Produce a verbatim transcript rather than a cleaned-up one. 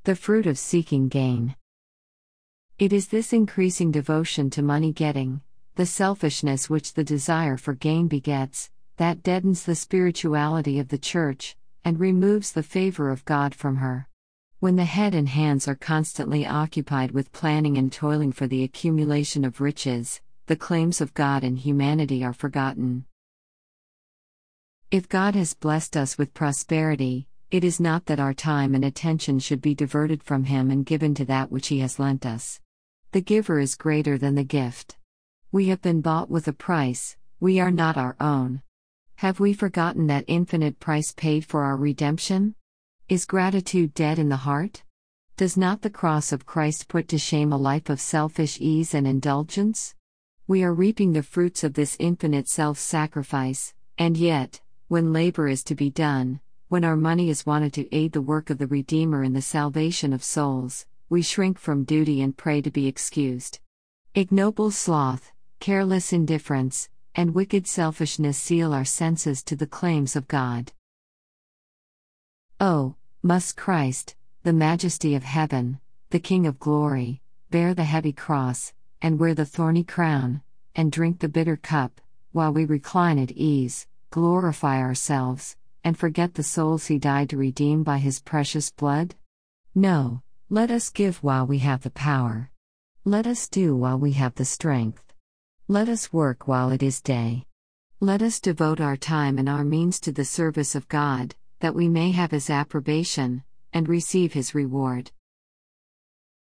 The fruit of seeking gain. It is this increasing devotion to money-getting, the selfishness which the desire for gain begets, that deadens the spirituality of the Church, and removes the favor of God from her. When the head and hands are constantly occupied with planning and toiling for the accumulation of riches, the claims of God and humanity are forgotten. If God has blessed us with prosperity, it is not that our time and attention should be diverted from Him and given to that which He has lent us. The giver is greater than the gift. We have been bought with a price, we are not our own. Have we forgotten that infinite price paid for our redemption? Is gratitude dead in the heart? Does not the cross of Christ put to shame a life of selfish ease and indulgence? We are reaping the fruits of this infinite self-sacrifice, and yet, when labor is to be done, when our money is wanted to aid the work of the Redeemer in the salvation of souls, we shrink from duty and pray to be excused. Ignoble sloth, careless indifference, and wicked selfishness seal our senses to the claims of God. Oh, must Christ, the majesty of heaven, the King of glory, bear the heavy cross, and wear the thorny crown, and drink the bitter cup, while we recline at ease, glorify ourselves, and forget the souls He died to redeem by His precious blood? No, let us give while we have the power. Let us do while we have the strength. Let us work while it is day. Let us devote our time and our means to the service of God, that we may have His approbation, and receive His reward.